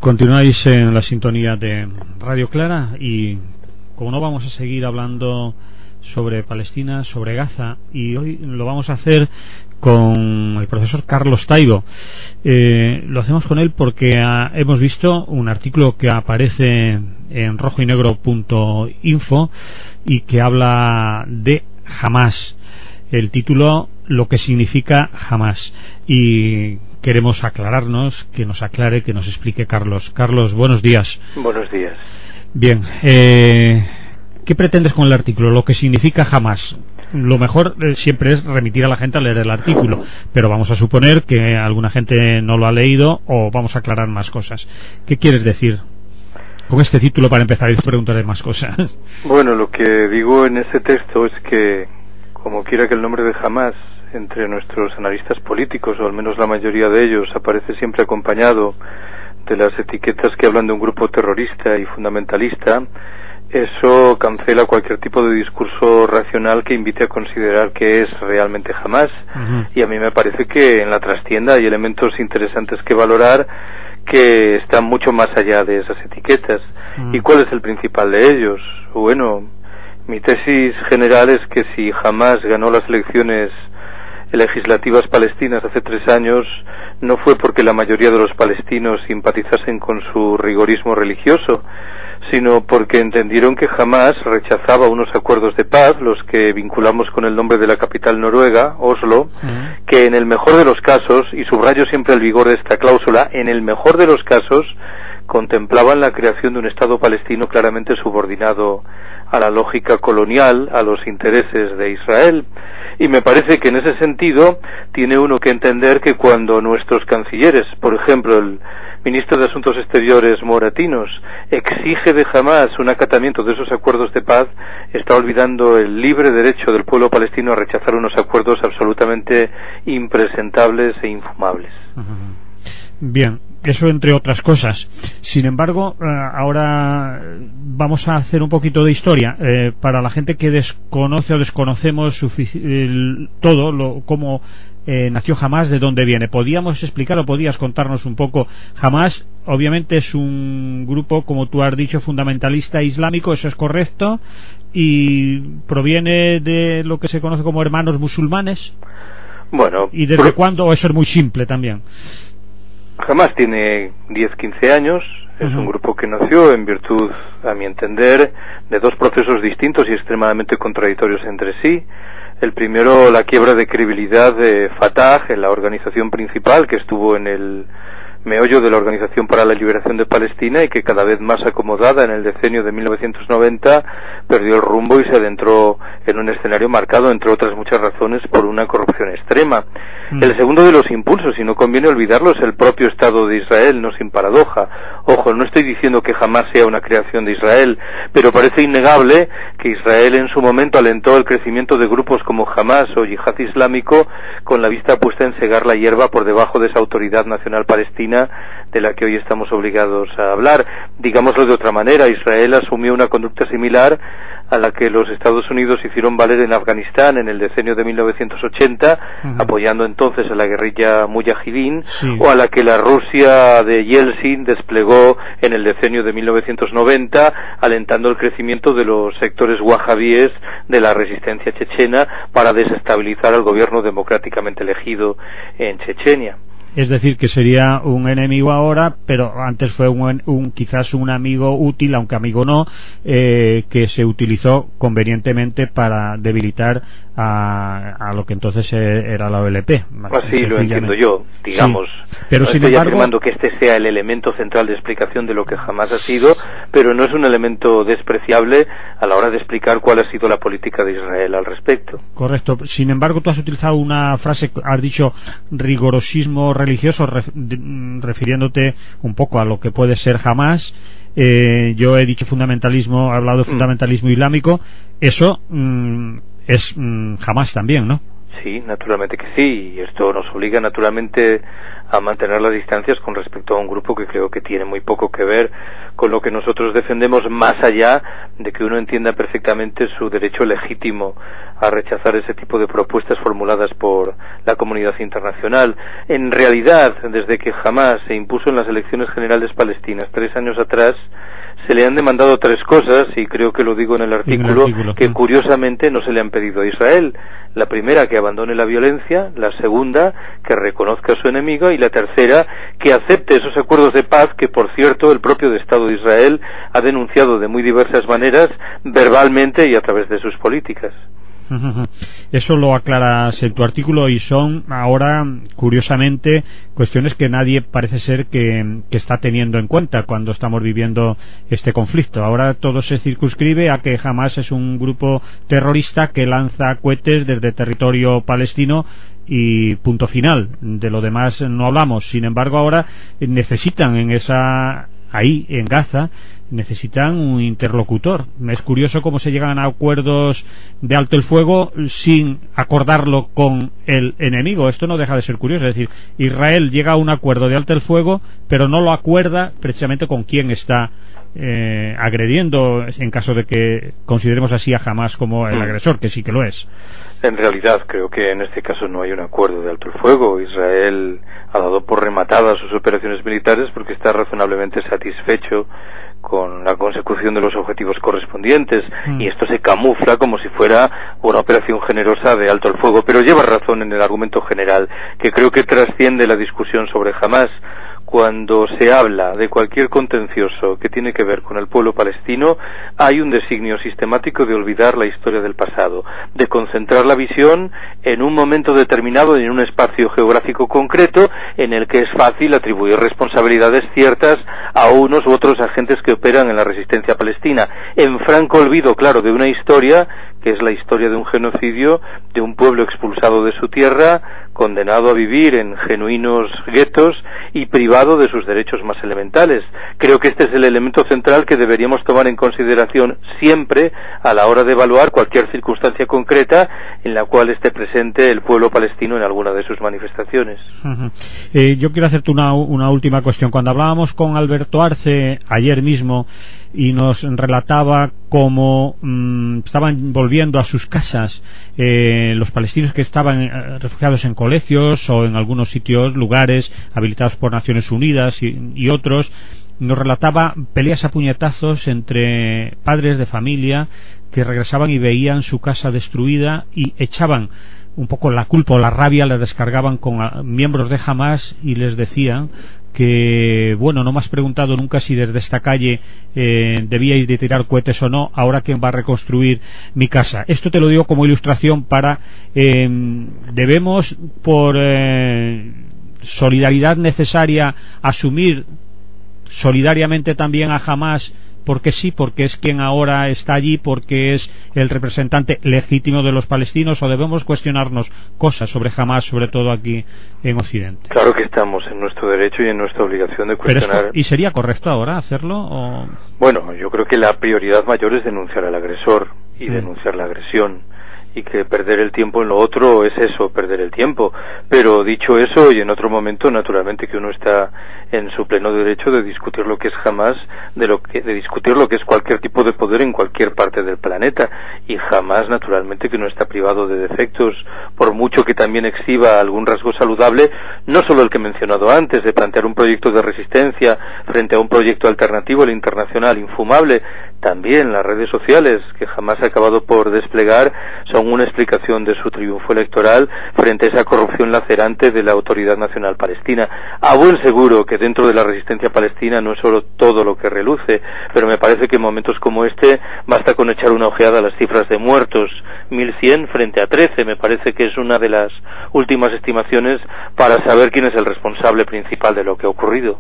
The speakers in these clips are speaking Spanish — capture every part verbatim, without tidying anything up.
Continuáis en la sintonía de Radio Clara y, como no, vamos a seguir hablando sobre Palestina, sobre Gaza, y hoy lo vamos a hacer con el profesor Carlos Taibo. Eh, lo hacemos con él porque ha, hemos visto un artículo que aparece en rojo y negro punto info y que habla de Hamás. El título, lo que significa Hamás, y queremos aclararnos, que nos aclare, que nos explique Carlos. Carlos, buenos días. Buenos días. Bien, eh, ¿qué pretendes con el artículo? Lo que significa Hamás. Lo mejor eh, siempre es remitir a la gente a leer el artículo, pero vamos a suponer que alguna gente no lo ha leído, o vamos a aclarar más cosas. ¿Qué quieres decir con este título para empezar y preguntaré más cosas? Bueno, lo que digo en ese texto es que, como quiera que el nombre de Hamás entre nuestros analistas políticos, o al menos la mayoría de ellos, aparece siempre acompañado de las etiquetas que hablan de un grupo terrorista y fundamentalista, eso cancela cualquier tipo de discurso racional que invite a considerar que es realmente Hamás. Uh-huh. Y a mí me parece que en la trastienda hay elementos interesantes que valorar que están mucho más allá de esas etiquetas. Uh-huh. ¿Y cuál es el principal de ellos? Bueno, mi tesis general es que si Hamás ganó las elecciones legislativas palestinas hace tres años, no fue porque la mayoría de los palestinos simpatizasen con su rigorismo religioso, sino porque entendieron que Hamás rechazaba unos acuerdos de paz, los que vinculamos con el nombre de la capital noruega, Oslo, uh-huh. que en el mejor de los casos, y subrayo siempre el vigor de esta cláusula, en el mejor de los casos contemplaban la creación de un Estado palestino claramente subordinado a la lógica colonial, a los intereses de Israel. Y me parece que en ese sentido tiene uno que entender que cuando nuestros cancilleres, por ejemplo el ministro de Asuntos Exteriores Moratinos, exige de Hamás un acatamiento de esos acuerdos de paz, está olvidando el libre derecho del pueblo palestino a rechazar unos acuerdos absolutamente impresentables e infumables. Bien, eso entre otras cosas. Sin embargo, ahora vamos a hacer un poquito de historia eh, para la gente que desconoce o desconocemos sufic- el, todo lo, cómo eh, nació Hamás, de dónde viene. ¿Podíamos explicar o podías contarnos un poco? Hamás obviamente es un grupo, como tú has dicho, fundamentalista islámico, eso es correcto, y proviene de lo que se conoce como hermanos musulmanes. Bueno, ¿y desde pero... cuándo? ¿O eso es muy simple también? Hamás tiene diez a quince años, es uh-huh. un grupo que nació en virtud, a mi entender, de dos procesos distintos y extremadamente contradictorios entre sí. El primero, la quiebra de credibilidad de Fatah, en la organización principal, que estuvo en el meollo de la Organización para la Liberación de Palestina y que, cada vez más acomodada en el decenio de mil novecientos noventa, perdió el rumbo y se adentró en un escenario marcado, entre otras muchas razones, por una corrupción extrema. Mm. El segundo de los impulsos, y no conviene olvidarlo, es el propio Estado de Israel, no sin paradoja. Ojo, no estoy diciendo que jamás sea una creación de Israel, pero parece innegable que Israel en su momento alentó el crecimiento de grupos como Hamás o Yihad Islámico, con la vista puesta en cegar la hierba por debajo de esa autoridad nacional palestina de la que hoy estamos obligados a hablar. Digámoslo de otra manera, Israel asumió una conducta similar a la que los Estados Unidos hicieron valer en Afganistán en el decenio de mil novecientos ochenta, uh-huh. apoyando entonces a la guerrilla mujahidín, sí. o a la que la Rusia de Yeltsin desplegó en el decenio de mil novecientos noventa, alentando el crecimiento de los sectores wahabíes de la resistencia chechena para desestabilizar al gobierno democráticamente elegido en Chechenia. Es decir, que sería un enemigo ahora, pero antes fue un, un quizás un amigo útil, aunque amigo no, eh, que se utilizó convenientemente para debilitar a, a lo que entonces era la O L P. Así lo entiendo yo, digamos. Sí, pero no sin estoy embargo, afirmando que este sea el elemento central de explicación de lo que jamás ha sido, pero no es un elemento despreciable a la hora de explicar cuál ha sido la política de Israel al respecto. Correcto. Sin embargo, tú has utilizado una frase, has dicho rigorosismo religioso, refiriéndote un poco a lo que puede ser Hamás. Eh, yo he dicho fundamentalismo, he hablado de fundamentalismo mm. islámico. Eso mm, es mm, Hamás también, ¿no? Sí, naturalmente que sí, y esto nos obliga naturalmente a mantener las distancias con respecto a un grupo que creo que tiene muy poco que ver con lo que nosotros defendemos, más allá de que uno entienda perfectamente su derecho legítimo a rechazar ese tipo de propuestas formuladas por la comunidad internacional. En realidad, desde que Hamás se impuso en las elecciones generales palestinas tres años atrás, se le han demandado tres cosas, y creo que lo digo en el artículo, en el artículo que curiosamente no se le han pedido a Israel. La primera, que abandone la violencia; la segunda, que reconozca a su enemigo; y la tercera, que acepte esos acuerdos de paz que, por cierto, el propio Estado de Israel ha denunciado de muy diversas maneras, verbalmente y a través de sus políticas. Eso lo aclaras en tu artículo, y son ahora, curiosamente, cuestiones que nadie parece ser que, que está teniendo en cuenta cuando estamos viviendo este conflicto. Ahora todo se circunscribe a que Hamás es un grupo terrorista que lanza cohetes desde territorio palestino y punto final. De lo demás no hablamos. Sin embargo, ahora necesitan en esa ahí en Gaza necesitan un interlocutor. Es curioso cómo se llegan a acuerdos de alto el fuego sin acordarlo con el enemigo. Esto no deja de ser curioso. Es decir, Israel llega a un acuerdo de alto el fuego, pero no lo acuerda precisamente con quien está eh, agrediendo, en caso de que consideremos así a Hamás como el agresor, que sí que lo es. En realidad creo que en este caso no hay un acuerdo de alto el fuego. Israel ha dado por rematadas sus operaciones militares porque está razonablemente satisfecho con la consecución de los objetivos correspondientes, mm. y esto se camufla como si fuera una operación generosa de alto el fuego, pero lleva razón en el argumento general, que creo que trasciende la discusión sobre Hamás. Cuando se habla de cualquier contencioso que tiene que ver con el pueblo palestino, hay un designio sistemático de olvidar la historia del pasado, de concentrar la visión en un momento determinado y en un espacio geográfico concreto en el que es fácil atribuir responsabilidades ciertas a unos u otros agentes que operan en la resistencia palestina, en franco olvido, claro, de una historia que es la historia de un genocidio de un pueblo expulsado de su tierra, condenado a vivir en genuinos guetos y privado de sus derechos más elementales. Creo que este es el elemento central que deberíamos tomar en consideración siempre a la hora de evaluar cualquier circunstancia concreta en la cual esté presente el pueblo palestino en alguna de sus manifestaciones. Uh-huh. Eh, yo quiero hacerte una, una última cuestión. Cuando hablábamos con Alberto Arce ayer mismo y nos relataba cómo mmm, estaban volviendo a sus casas eh, los palestinos que estaban eh, refugiados en colegios o en algunos sitios, lugares habilitados por Naciones Unidas y, y otros, nos relataba peleas a puñetazos entre padres de familia que regresaban y veían su casa destruida y echaban un poco la culpa o la rabia, la descargaban con a, miembros de Hamás y les decían que, bueno, no me has preguntado nunca si desde esta calle eh, debíais de tirar cohetes o no, ahora quién va a reconstruir mi casa. Esto te lo digo como ilustración para eh, debemos por eh, solidaridad necesaria asumir solidariamente también a Hamás porque sí, porque es quien ahora está allí, porque es el representante legítimo de los palestinos, o debemos cuestionarnos cosas sobre Hamás, sobre todo aquí en Occidente. Claro que estamos en nuestro derecho y en nuestra obligación de cuestionar. Pero es, ¿y sería correcto ahora hacerlo? O... Bueno, yo creo que la prioridad mayor es denunciar al agresor y mm. denunciar la agresión. Y que perder el tiempo en lo otro es eso, perder el tiempo. Pero dicho eso, y en otro momento, naturalmente que uno está en su pleno derecho de discutir lo que es Hamás, de lo que de discutir lo que es cualquier tipo de poder en cualquier parte del planeta. Y Hamás, naturalmente, que no está privado de defectos, por mucho que también exhiba algún rasgo saludable, no solo el que he mencionado antes, de plantear un proyecto de resistencia frente a un proyecto alternativo, el internacional, infumable. También las redes sociales, que Hamás ha acabado por desplegar, son una explicación de su triunfo electoral frente a esa corrupción lacerante de la Autoridad Nacional Palestina. A buen seguro que dentro de la resistencia palestina no es solo todo lo que reluce, pero me parece que en momentos como este basta con echar una ojeada a las cifras de muertos, mil cien frente a trece, me parece que es una de las últimas estimaciones para saber quién es el responsable principal de lo que ha ocurrido.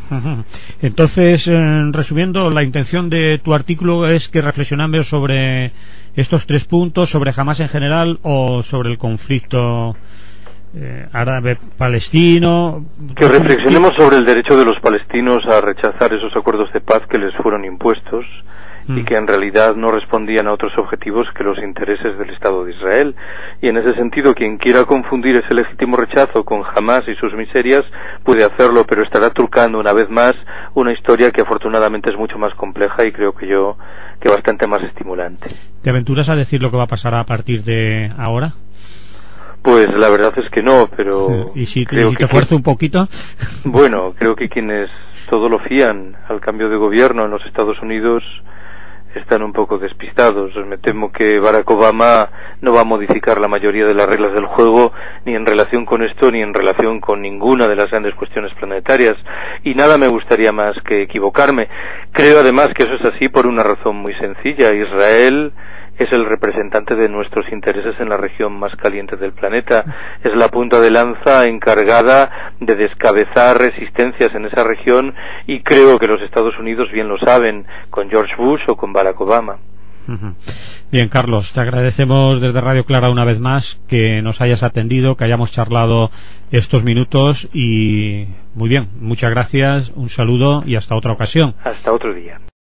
Entonces, eh, resumiendo, la intención de tu artículo es que reflexionemos sobre estos tres puntos, sobre Hamás en general o sobre el conflicto eh, árabe-palestino. Que reflexionemos sobre el derecho de los palestinos a rechazar esos acuerdos de paz que les fueron impuestos y que en realidad no respondían a otros objetivos que los intereses del Estado de Israel. Y en ese sentido, quien quiera confundir ese legítimo rechazo con Hamás y sus miserias puede hacerlo, pero estará trucando una vez más una historia que afortunadamente es mucho más compleja y creo que yo que bastante más estimulante. ¿Te aventuras a decir lo que va a pasar a partir de ahora? Pues la verdad es que no, pero ¿Y si te, creo y te que fuerzo un poquito? Bueno, creo que quienes todo lo fían al cambio de gobierno en los Estados Unidos están un poco despistados. Me temo que Barack Obama no va a modificar la mayoría de las reglas del juego, ni en relación con esto, ni en relación con ninguna de las grandes cuestiones planetarias. Y nada me gustaría más que equivocarme. Creo además que eso es así por una razón muy sencilla. Israel es el representante de nuestros intereses en la región más caliente del planeta. Es la punta de lanza encargada de descabezar resistencias en esa región y creo que los Estados Unidos bien lo saben, con George Bush o con Barack Obama. Uh-huh. Bien, Carlos, te agradecemos desde Radio Clara una vez más que nos hayas atendido, que hayamos charlado estos minutos y muy bien, muchas gracias, un saludo y hasta otra ocasión. Hasta otro día.